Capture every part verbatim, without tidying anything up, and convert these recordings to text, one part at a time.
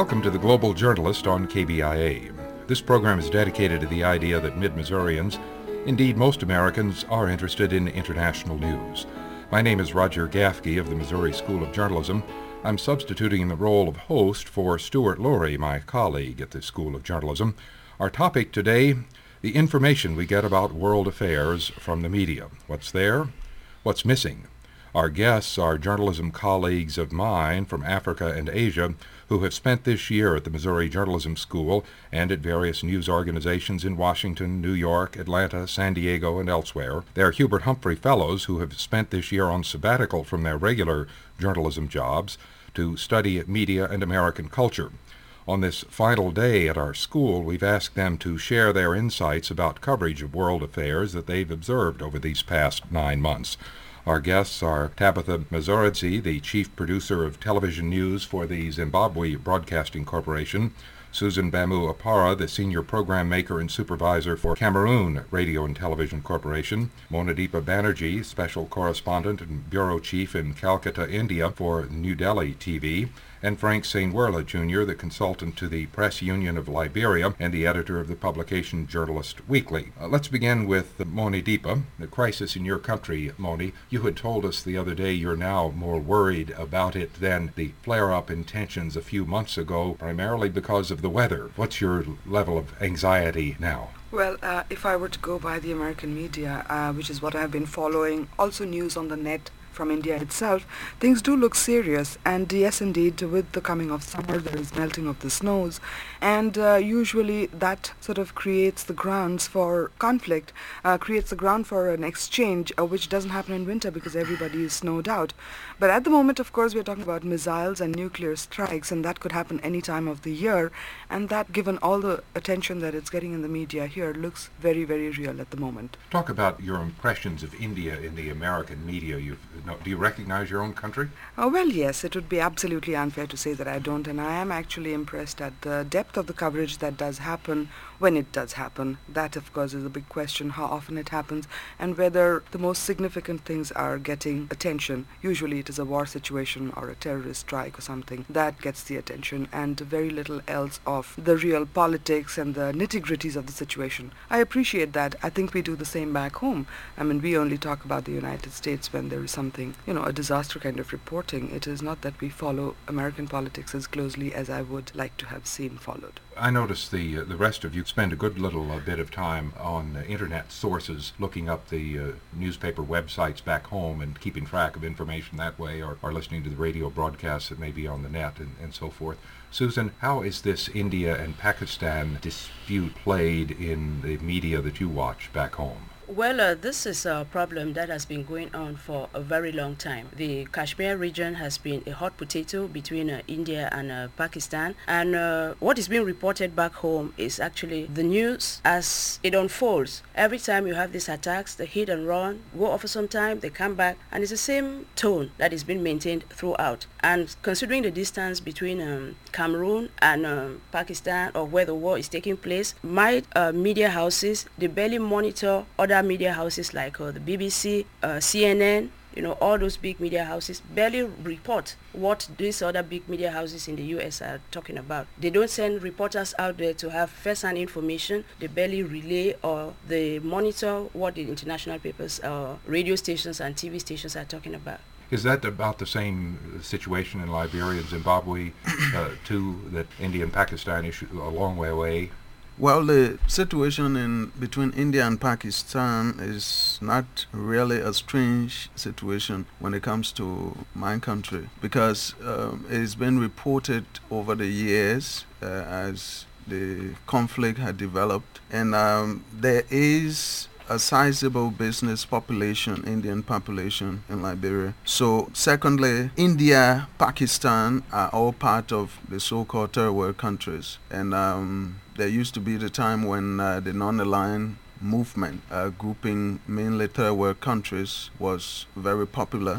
Welcome to The Global Journalist on K B I A. This program is dedicated to the idea that Mid-Missourians, indeed most Americans, are interested in international news. My name is Roger Gafke of the Missouri School of Journalism. I'm substituting in the role of host for Stuart Lurie, my colleague at the School of Journalism. Our topic today, the information we get about world affairs from the media. What's there? What's missing? Our guests are journalism colleagues of mine from Africa and Asia who have spent this year at the Missouri Journalism School and at various news organizations in Washington, New York, Atlanta, San Diego, and elsewhere. They are Hubert Humphrey Fellows who have spent this year on sabbatical from their regular journalism jobs to study media and American culture. On this final day at our school, we've asked them to share their insights about coverage of world affairs that they've observed over these past nine months. Our guests are Tabitha Mazoradze, the chief producer of television news for the Zimbabwe Broadcasting Corporation, Susan Bamu Apara, the senior program maker and supervisor for Cameroon Radio and Television Corporation, Monadeepa Banerjee, special correspondent and bureau chief in Calcutta, India for New Delhi T V, and Frank Sainwerla, Junior, the consultant to the Press Union of Liberia and the editor of the publication Journalist Weekly. Uh, let's begin with uh, Monadeepa, the crisis in your country, Moni. You had told us the other day you're now more worried about it than the flare-up in tensions a few months ago, primarily because of the weather. What's your level of anxiety now? Well, uh, if I were to go by the American media, uh, which is what I've been following, also news on the net from India itself, things do look serious. And yes, indeed, with the coming of summer, there is melting of the snows. And uh, usually that sort of creates the grounds for conflict, uh, creates the ground for an exchange, uh, which doesn't happen in winter because everybody is snowed out. But at the moment, of course, we're talking about missiles and nuclear strikes, and that could happen any time of the year. And that, given all the attention that it's getting in the media here, looks very, very real at the moment. Talk about your impressions of India in the American media. You've, no, do you recognize your own country? Oh, well, yes, it would be absolutely unfair to say that I don't, and I am actually impressed at the depth of the coverage that does happen when it does happen. That, of course, is a big question, how often it happens, and whether the most significant things are getting attention. Usually it is a war situation or a terrorist strike or something that gets the attention, and very little else of the real politics and the nitty-gritties of the situation. I appreciate that. I think we do the same back home. I mean, we only talk about the United States when there is something, you know, a disaster kind of reporting. It is not that we follow American politics as closely as I would like to have seen followed. I noticed the uh, the rest of you spend a good little uh, bit of time on uh, internet sources, looking up the uh, newspaper websites back home and keeping track of information that way, or, or listening to the radio broadcasts that may be on the net and, and so forth. Susan, how is this India and Pakistan dispute played in the media that you watch back home? Well, uh, this is a problem that has been going on for a very long time. The Kashmir region has been a hot potato between uh, India and uh, Pakistan. And uh, what is being reported back home is actually the news as it unfolds. Every time you have these attacks, they hit and run, go off for some time, they come back, and it's the same tone that is being maintained throughout. And considering the distance between um, Cameroon and um, Pakistan, or where the war is taking place, my uh, media houses, they barely monitor other media houses like uh, the B B C, uh, C N N, you know, all those big media houses barely report what these other big media houses in the U S are talking about. They don't send reporters out there to have first-hand information. They barely relay or they monitor what the international papers, uh, radio stations and T V stations are talking about. Is that about the same situation in Liberia and Zimbabwe, uh, too, that India and Pakistan is a long way away? Well, the situation in between India and Pakistan is not really a strange situation when it comes to my country, because um, it's been reported over the years uh, as the conflict had developed, and um, there is a sizable business population, Indian population in Liberia. So secondly, India, Pakistan are all part of the so-called third world countries. And um, there used to be the time when uh, the non-aligned movement, uh, grouping mainly third world countries, was very popular.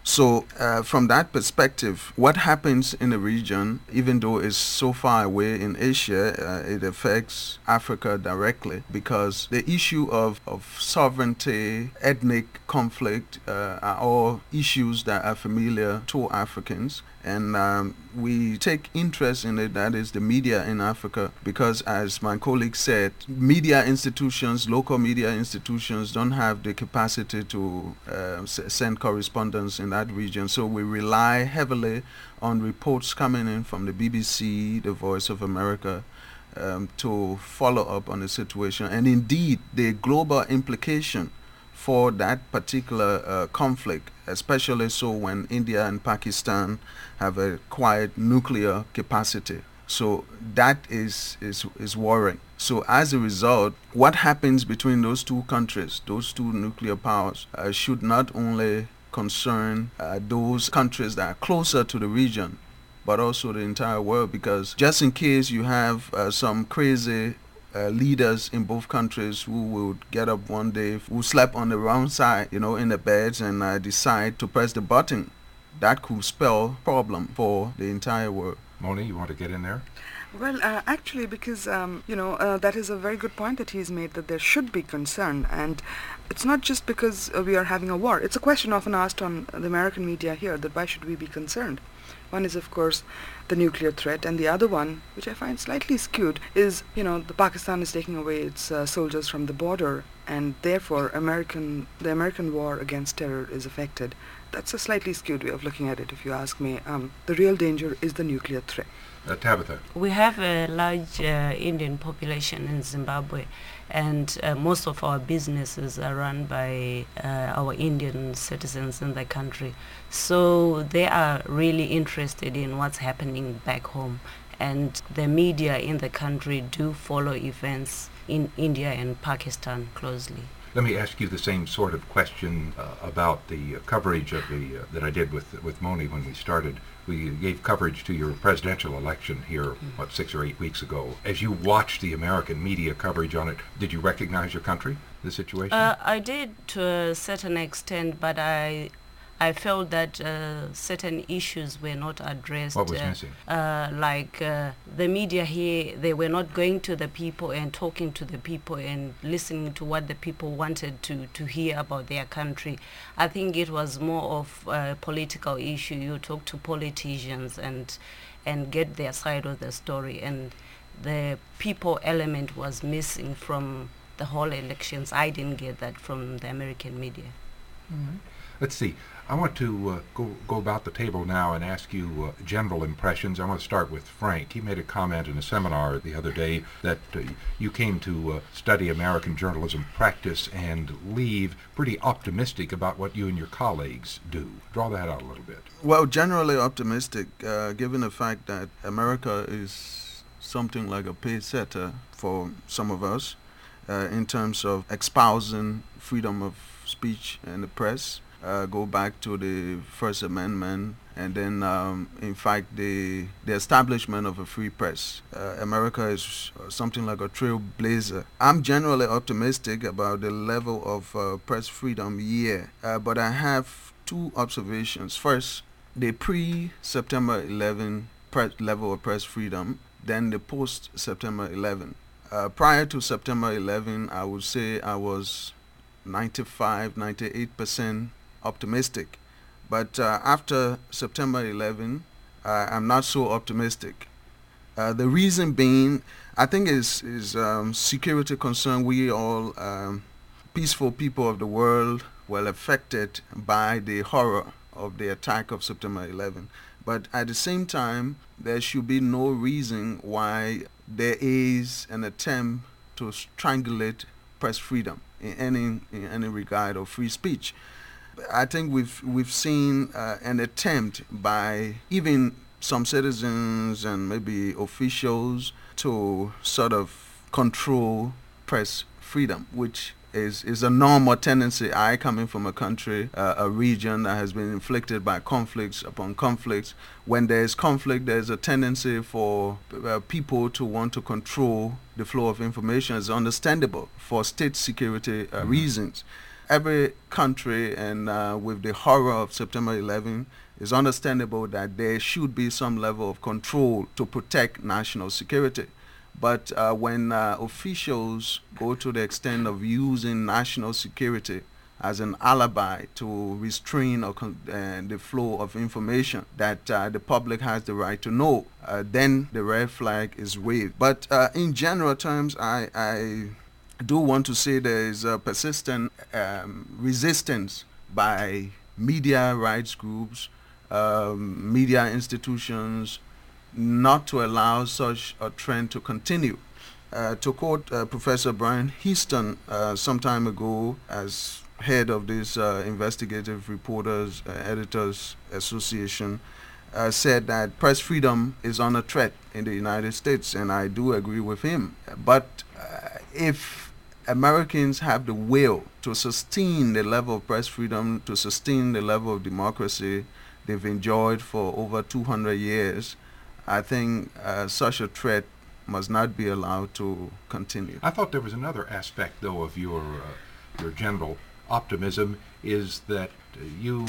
So uh, from that perspective, what happens in the region, even though it's so far away in Asia, uh, it affects Africa directly, because the issue of, of sovereignty, ethnic conflict uh, are all issues that are familiar to Africans. And um, we take interest in it, that is the media in Africa, because as my colleague said, media institutions, local media institutions don't have the capacity to uh, s- send correspondence in that region. So we rely heavily on reports coming in from the B B C, the Voice of America, um, to follow up on the situation. And indeed, the global implication for that particular uh, conflict, especially so when India and Pakistan have acquired nuclear capacity. So that is, is, is worrying. So as a result, what happens between those two countries, those two nuclear powers, uh, should not only concern uh, those countries that are closer to the region, but also the entire world, because just in case you have uh, some crazy Uh, leaders in both countries who would get up one day, who slept on the wrong side, you know, in the beds, and uh, decide to press the button, that could spell problem for the entire world. Moni, you want to get in there? Well, uh, actually, because, um, you know, uh, that is a very good point that he's made, that there should be concern. And it's not just because uh, we are having a war. It's a question often asked on the American media here, that why should we be concerned? One is, of course, the nuclear threat, and the other one, which I find slightly skewed, is, you know, the Pakistan is taking away its uh, soldiers from the border, and therefore American the American war against terror is affected. That's a slightly skewed way of looking at it, if you ask me. Um, the real danger is the nuclear threat. Uh, Tabitha. We have a large uh, Indian population in Zimbabwe, and uh, most of our businesses are run by uh, our Indian citizens in the country. So they are really interested in what's happening back home, and the media in the country do follow events in India and Pakistan closely. Let me ask you the same sort of question uh, about the uh, coverage of the uh, that I did with with Moni when we started. We gave coverage to your presidential election here, mm-hmm. what, six or eight weeks ago. As you watched the American media coverage on it, did you recognize your country, the situation? Uh, I did to a certain extent, but I I felt that uh, certain issues were not addressed. What was uh, missing? Uh, like uh, the media here, they were not going to the people and talking to the people and listening to what the people wanted to, to hear about their country. I think it was more of a political issue. You talk to politicians and and get their side of the story, and the people element was missing from the whole elections. I didn't get that from the American media. Mm-hmm. Let's see. I want to uh, go go about the table now and ask you uh, general impressions. I want to start with Frank. He made a comment in a seminar the other day that uh, you came to uh, study American journalism practice and leave pretty optimistic about what you and your colleagues do. Draw that out a little bit. Well, generally optimistic, uh, given the fact that America is something like a pace setter for some of us uh, in terms of espousing freedom of speech and the press. Uh, go back to the First Amendment, and then, um, in fact, the the establishment of a free press. Uh, America is uh, something like a trailblazer. I'm generally optimistic about the level of uh, press freedom here, uh, but I have two observations. First, the pre-September eleventh pre- level of press freedom, then the post-September eleventh. Uh, prior to September eleventh, I would say I was ninety-five, ninety-eight percent optimistic, but uh, after September eleventh, uh, I'm not so optimistic. Uh, the reason being, I think, is is um, security concern. We all um, peaceful people of the world were affected by the horror of the attack of September eleventh. But at the same time, there should be no reason why there is an attempt to strangulate press freedom in any in any regard of free speech. I think we've we've seen uh, an attempt by even some citizens and maybe officials to sort of control press freedom, which is, is a normal tendency. I, coming from a country, uh, a region that has been inflicted by conflicts upon conflicts, when there is conflict, there is a tendency for uh, people to want to control the flow of information. It's understandable for state security uh, mm-hmm. reasons. every country, and uh, with the horror of September eleventh, it's understandable that there should be some level of control to protect national security. But uh, when uh, officials go to the extent of using national security as an alibi to restrain or con- uh, the flow of information that uh, the public has the right to know, uh, then the red flag is waved. But uh, in general terms, I, I do want to say there is a persistent um, resistance by media rights groups, um, media institutions, not to allow such a trend to continue. Uh, to quote uh, Professor Brian Houston uh, some time ago as head of this uh, Investigative Reporters uh, Editors Association, uh, said that press freedom is under threat in the United States, and I do agree with him. But uh, if Americans have the will to sustain the level of press freedom, to sustain the level of democracy they've enjoyed for over two hundred years, I think uh, such a threat must not be allowed to continue. I thought there was another aspect, though, of your uh, your general optimism, is that uh, you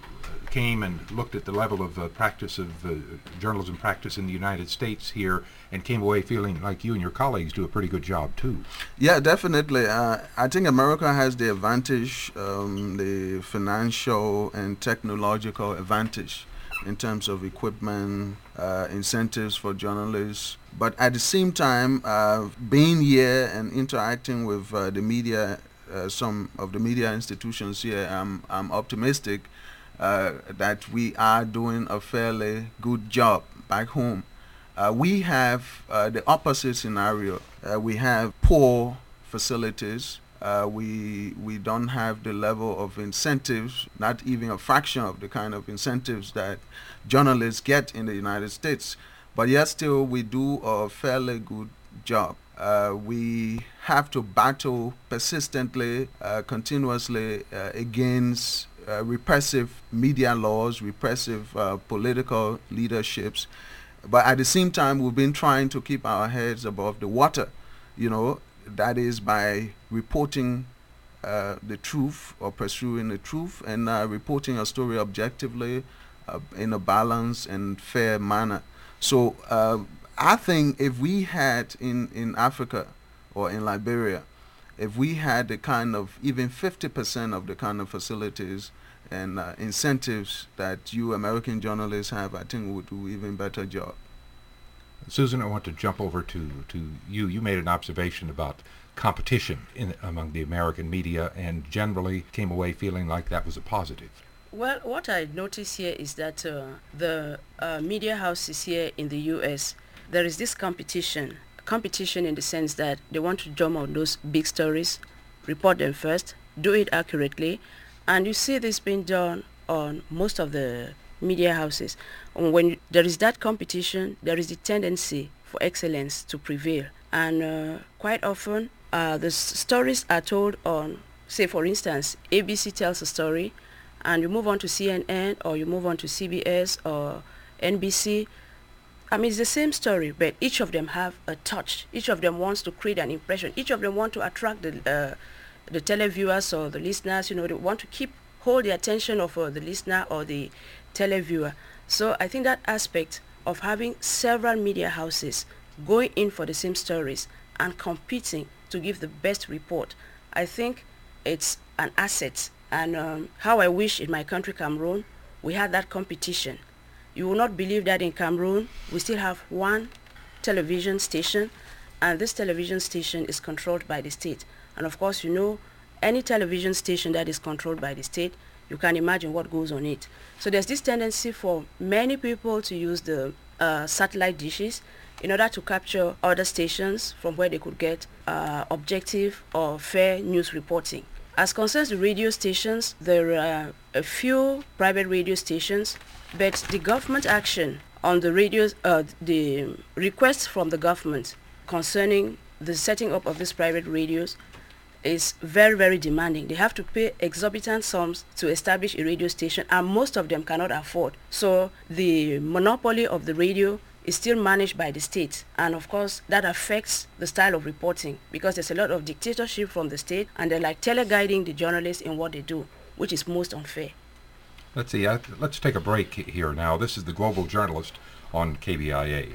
came and looked at the level of uh, practice of uh, journalism practice in the United States here and came away feeling like you and your colleagues do a pretty good job, too. Yeah, definitely. Uh, I think America has the advantage, um, the financial and technological advantage in terms of equipment, uh, incentives for journalists. But at the same time, uh, being here and interacting with uh, the media, uh, some of the media institutions here, I'm, I'm optimistic uh, that we are doing a fairly good job back home. Uh, we have uh, the opposite scenario. Uh, we have poor facilities. Uh, we we don't have the level of incentives, not even a fraction of the kind of incentives that journalists get in the United States. But yet still we do a fairly good job. Uh, we have to battle persistently, uh, continuously uh, against uh, repressive media laws, repressive uh, political leaderships. But at the same time, we've been trying to keep our heads above the water, you know, that is by reporting uh, the truth or pursuing the truth and uh, reporting a story objectively uh, in a balanced and fair manner. So uh, I think if we had in, in Africa or in Liberia, if we had the kind of even fifty percent of the kind of facilities and uh, incentives that you American journalists have, I think we would do even better job. Susan, I want to jump over to, to you. You made an observation about competition in, among the American media and generally came away feeling like that was a positive. Well, what I notice here is that uh, the uh, media houses here in the U S, there is this competition. Competition in the sense that they want to jump on those big stories, report them first, do it accurately, and you see this being done on most of the media houses. And when there is that competition, there is the tendency for excellence to prevail. And uh, quite often, uh, the s- stories are told on, say for instance, A B C tells a story, and you move on to C N N, or you move on to C B S or N B C. I mean, it's the same story, but each of them have a touch. Each of them wants to create an impression. Each of them want to attract the uh, the televiewers or the listeners. You know, they want to keep hold the attention of uh, the listener or the televiewer. So I think that aspect of having several media houses going in for the same stories and competing to give the best report, I think it's an asset. And um, how I wish in my country, Cameroon, we had that competition. You will not believe that in Cameroon, we still have one television station, and this television station is controlled by the state. And of course, you know, any television station that is controlled by the state, you can imagine what goes on it. So there's this tendency for many people to use the uh, satellite dishes in order to capture other stations from where they could get uh, objective or fair news reporting. As concerns the radio stations, there are a few private radio stations, but the government action on the radios, uh, the requests from the government concerning the setting up of these private radios is very, very demanding. They have to pay exorbitant sums to establish a radio station, and most of them cannot afford. So the monopoly of the radio is still managed by the state, and of course that affects the style of reporting because there's a lot of dictatorship from the state, and they're like teleguiding the journalists in what they do, which is most unfair. Let's see, uh, let's take a break here now. This is the Global Journalist on K B I A.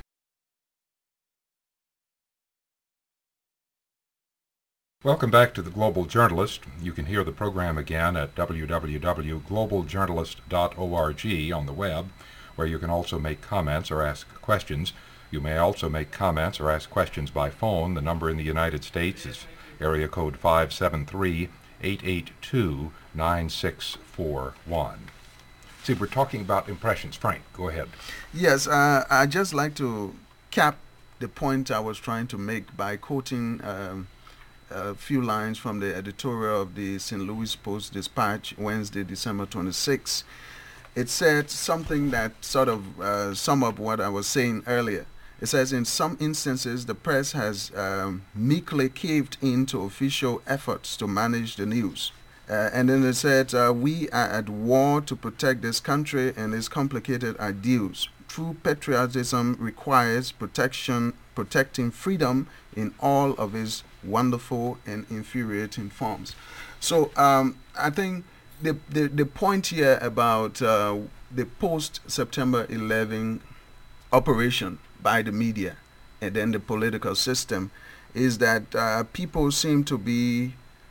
Welcome back to the Global Journalist. You can hear the program again at w w w dot global journalist dot org on the web, where you can also make comments or ask questions. You may also make comments or ask questions by phone. The number in the United States is area code five seven three, eight eight two, nine six four one. See, we're talking about impressions. Frank, go ahead. Yes, uh, I'd just like to cap the point I was trying to make by quoting um, a few lines from the editorial of the Saint Louis Post-Dispatch, Wednesday, December twenty-sixth. It said something that sort of uh, sum up what I was saying earlier. It says, in some instances, the press has um, meekly caved in to official efforts to manage the news. Uh, and then it said, uh, we are at war to protect this country and its complicated ideals. True patriotism requires protection, protecting freedom in all of its wonderful and infuriating forms. So um, I think the, the, the point here about uh, the post-September eleventh operation by the media and then the political system is that uh, people seem to be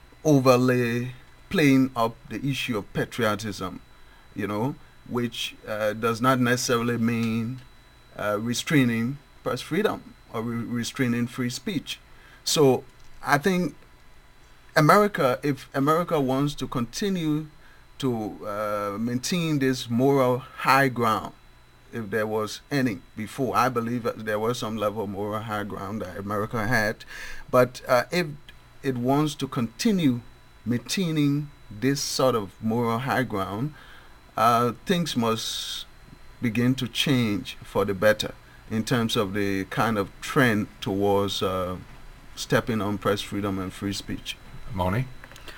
overly playing up the issue of patriotism, you know, which uh, does not necessarily mean uh, restraining press freedom or re restraining free speech. So I think America, if America wants to continue to uh, maintain this moral high ground, if there was any before, I believe that there was some level of moral high ground that America had, but uh, if it wants to continue maintaining this sort of moral high ground, uh, things must begin to change for the better in terms of the kind of trend towards uh, stepping on press freedom and free speech. Moni?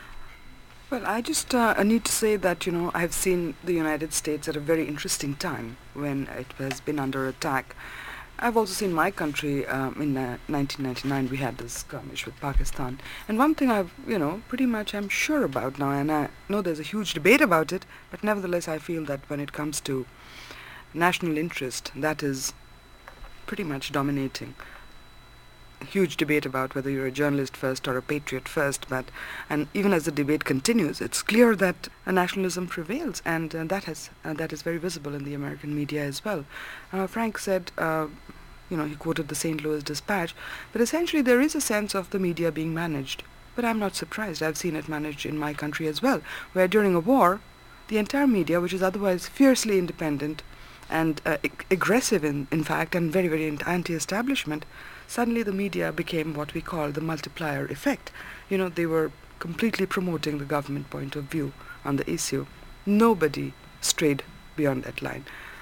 Well, I just uh, I need to say that, you know, I've seen the United States at a very interesting time when it has been under attack. I've also seen my country um, in uh, nineteen ninety-nine. We had this skirmish with Pakistan. And one thing I've, you know, pretty much I'm sure about now, and I know there's a huge debate about it, but nevertheless I feel that when it comes to national interest, that is pretty much dominating. A huge debate about whether you're a journalist first or a patriot first, but and even as the debate continues, it's clear that a nationalism prevails, and uh, that has uh, that is very visible in the American media as well. Uh, Frank said, uh, you know, he quoted the Saint Louis Dispatch, but essentially there is a sense of the media being managed. But I'm not surprised. I've seen it managed in my country as well, where during a war, the entire media, which is otherwise fiercely independent and uh, ag aggressive in, in fact, and very, very anti-establishment, suddenly the media became what we call the multiplier effect. You know, they were completely promoting the government point of view on the issue. Nobody strayed beyond that line.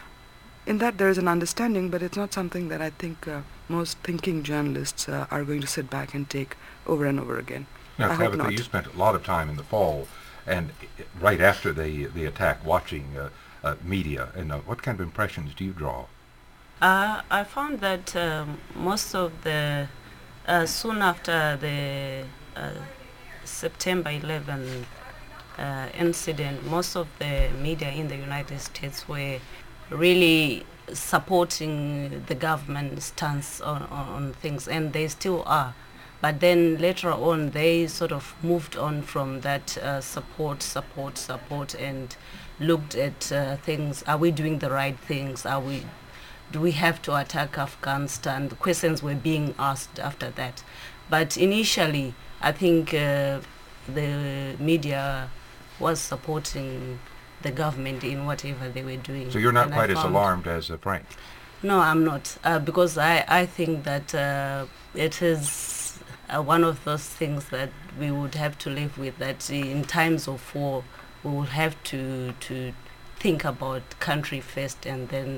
In that there is an understanding, but it's not something that I think uh, most thinking journalists uh, are going to sit back and take over and over again. Now, I hope Tabitha, not. you spent a lot of time in the fall and right after the, the attack watching uh, uh, media, and uh, what kind of impressions do you draw? Uh, I found that um, most of the, uh, soon after the uh, September eleventh uh, incident, most of the media in the United States were really supporting the government stance on, on, on things, and they still are. But then later on, they sort of moved on from that uh, support, support, support, and looked at uh, things. Are we doing the right things? Are we Do we have to attack Afghanistan? The questions were being asked after that. But initially, I think uh, the media was supporting the government in whatever they were doing. So you're not And quite I as found- alarmed as uh, Frank? No, I'm not, uh, because I, I think that uh, it is uh, one of those things that we would have to live with, that in times of war, we will have to, to think about country first and then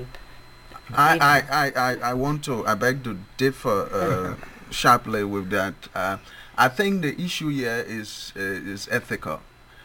I, I, I, I, I want to, I beg to differ uh, sharply with that. Uh, I think the issue here is uh, is ethical.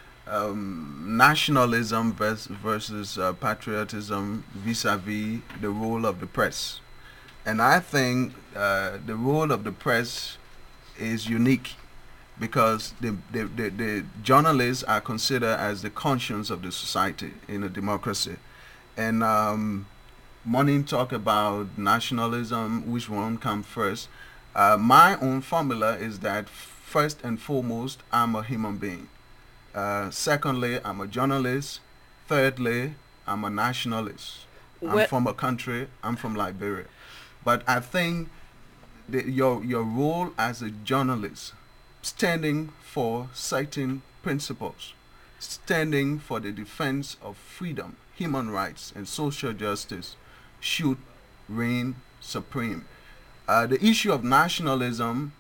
Um, nationalism vers versus uh, patriotism vis-a-vis the role of the press. And I think uh, the role of the press is unique because the, the, the, the journalists are considered as the conscience of the society in a democracy. And um, morning talk about nationalism, which one comes first. Uh, my own formula is that first and foremost, I'm a human being. Uh, secondly, I'm a journalist. Thirdly, I'm a nationalist. I'm Well- from a country, I'm from Liberia. But I think the, your, your role as a journalist, standing for certain principles, standing for the defense of freedom, human rights, and social justice, should reign supreme. Uh, the issue of nationalism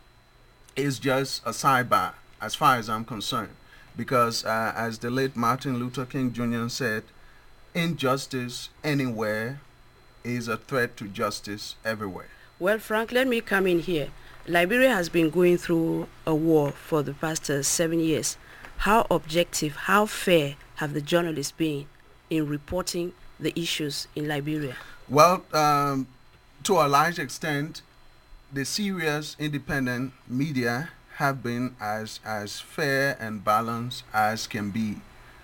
is just a sidebar as far as I'm concerned, because uh, as the late Martin Luther King Junior said, injustice anywhere is a threat to justice everywhere. Well, Frank, let me come in here. Liberia has been going through a war for the past uh, seven years. How objective, how fair have the journalists been in reporting the issues in Liberia? Well, um, to a large extent, the serious independent media have been as, as fair and balanced as can be.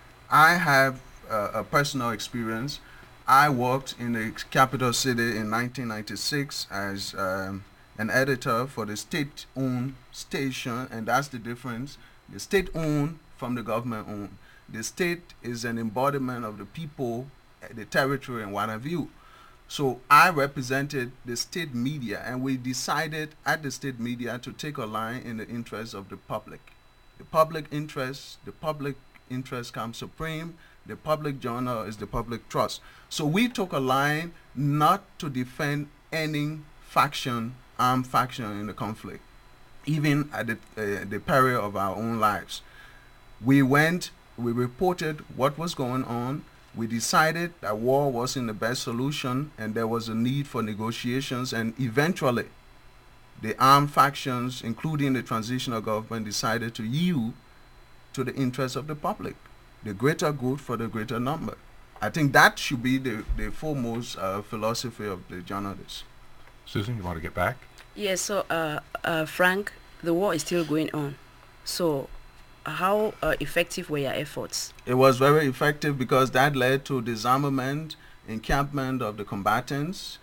I have uh, a personal experience. I worked in the capital city in nineteen ninety-six as um, an editor for the state-owned station, and that's the difference. The state-owned from the government-owned. The state is an embodiment of the people, the territory, and what have you. So I represented the state media, and we decided at the state media to take a line in the interest of the public. The public interest, the public interest comes supreme. The public journal is the public trust. So we took a line not to defend any faction, armed faction in the conflict, even at the, uh, the peril of our own lives. We went, we reported what was going on. We decided that war wasn't the best solution and there was a need for negotiations, and eventually the armed factions, including the transitional government, decided to yield to the interests of the public, the greater good for the greater number. I think that should be the, the foremost uh, philosophy of the journalists. Susan, you want to get back? Yes, so uh, uh, Frank, the war is still going on. So how uh, effective were your efforts? It was very effective because that led to disarmament, encampment of the combatants.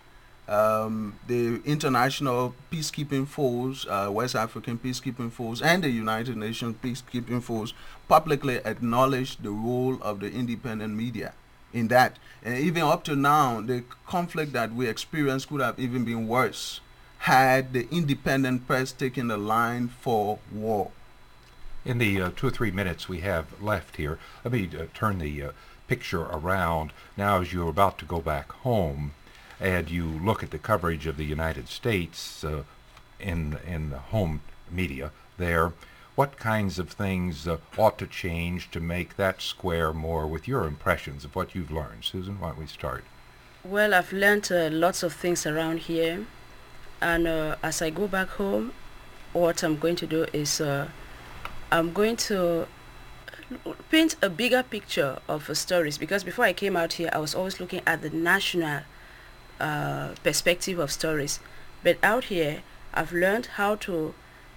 Um, the international peacekeeping force, uh, West African peacekeeping force, and the United Nations peacekeeping force publicly acknowledged the role of the independent media in that. And even up to now, the conflict that we experienced could have even been worse had the independent press taken the line for war. In the uh, two or three minutes we have left here, let me uh, turn the uh, picture around. Now, as you're about to go back home, and you look at the coverage of the United States uh, in in the home media there, what kinds of things uh, ought to change to make that square more with your impressions of what you've learned? Susan, why don't we start? Well, I've learned uh, lots of things around here, and uh, as I go back home, what I'm going to do is uh, I'm going to paint a bigger picture of uh, stories, because before I came out here, I was always looking at the national uh, perspective of stories. But out here, I've learned how to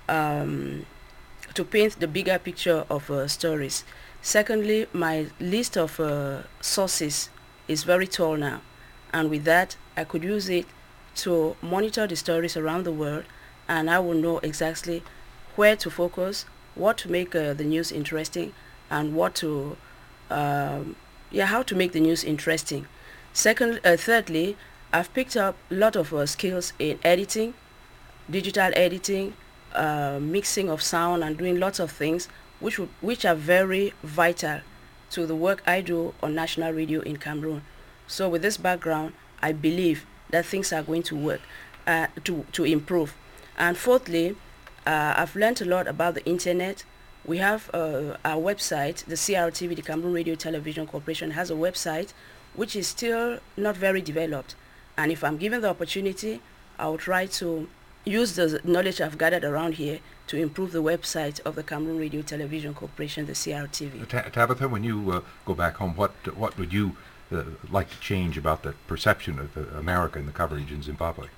um, to paint the bigger picture of uh, stories. Secondly, my list of uh, sources is very tall now, and with that, I could use it to monitor the stories around the world, and I will know exactly where to focus, what to make uh, the news interesting, and what to, um, yeah, how to make the news interesting. Second, uh, thirdly, I've picked up a lot of uh, skills in editing, digital editing, uh, mixing of sound, and doing lots of things which would, which are very vital to the work I do on national radio in Cameroon. So with this background, I believe that things are going to work, uh, to, to improve. And fourthly, uh, I've learned a lot about the internet. We have uh, our website, the C R T V, the Cameroon Radio Television Corporation, has a website which is still not very developed. And if I'm given the opportunity, I'll try to use the knowledge I've gathered around here to improve the website of the Cameroon Radio Television Corporation, the C R T V. Ta- Tabitha, when you uh, go back home, what what would you uh, like to change about the perception of uh, America and the coverage in Zimbabwe?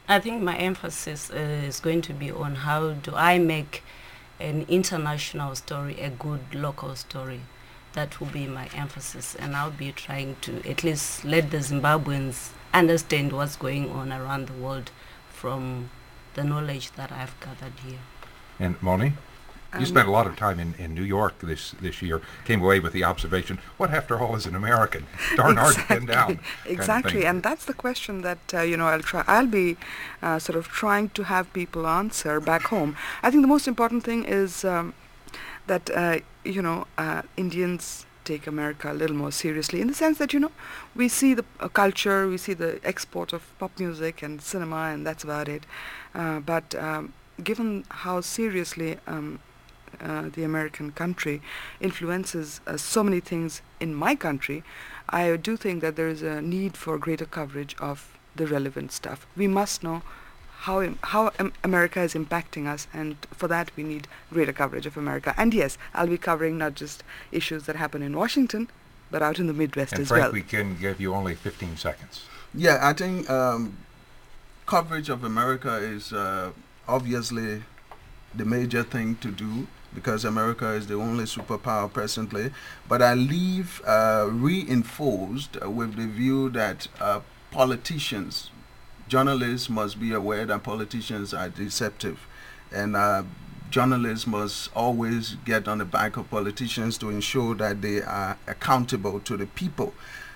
I think my emphasis uh, is going to be on how do I make an international story a good local story. That will be my emphasis, and I'll be trying to at least let the Zimbabweans understand what's going on around the world from the knowledge that I've gathered here. And Moni? You Um, spent a lot of time in, in New York this, this year, came away with the observation, what after all is an American? Darn hard to pin down. kind of Exactly, thing. and that's the question that uh, you know I'll try. I'll be uh, sort of trying to have people answer back home. I think the most important thing is um, that uh, you know uh, Indians take America a little more seriously, in the sense that you know we see the uh, culture, we see the export of pop music and cinema, and that's about it. Uh, but um, given how seriously um, Uh, the American country influences uh, so many things in my country, I do think that there is a need for greater coverage of the relevant stuff. We must know how im- how um, America is impacting us, and for that we need greater coverage of America. And yes, I'll be covering not just issues that happen in Washington, but out in the Midwest And as Frank, well. we can give you only fifteen seconds. Yeah, I think um, coverage of America is uh, obviously the major thing to do, because America is the only superpower presently. But I leave uh, reinforced uh, with the view that uh, politicians, journalists must be aware that politicians are deceptive, and uh, journalists must always get on the back of politicians to ensure that they are accountable to the people.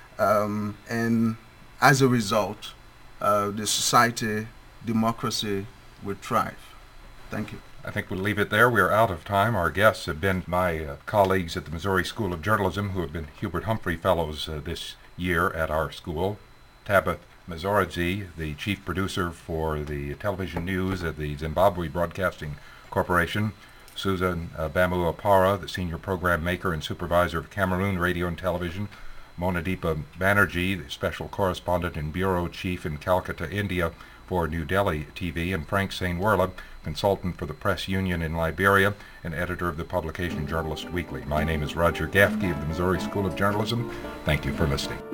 Um, and as a result, uh, the society, democracy will thrive. Thank you. I think we'll leave it there. We are out of time. Our guests have been my uh, colleagues at the Missouri School of Journalism, who have been Hubert Humphrey Fellows uh, this year at our school. Tabith Mzorodzi, the chief producer for the television news at the Zimbabwe Broadcasting Corporation. Susan uh, Bamu Apara, the senior program maker and supervisor of Cameroon Radio and Television. Monadeepa Banerjee, the special correspondent and bureau chief in Calcutta, India, for New Delhi T V, and Frank Sainwerla, consultant for the Press Union in Liberia and editor of the publication Journalist Weekly. My name is Roger Gafke of the Missouri School of Journalism. Thank you for listening.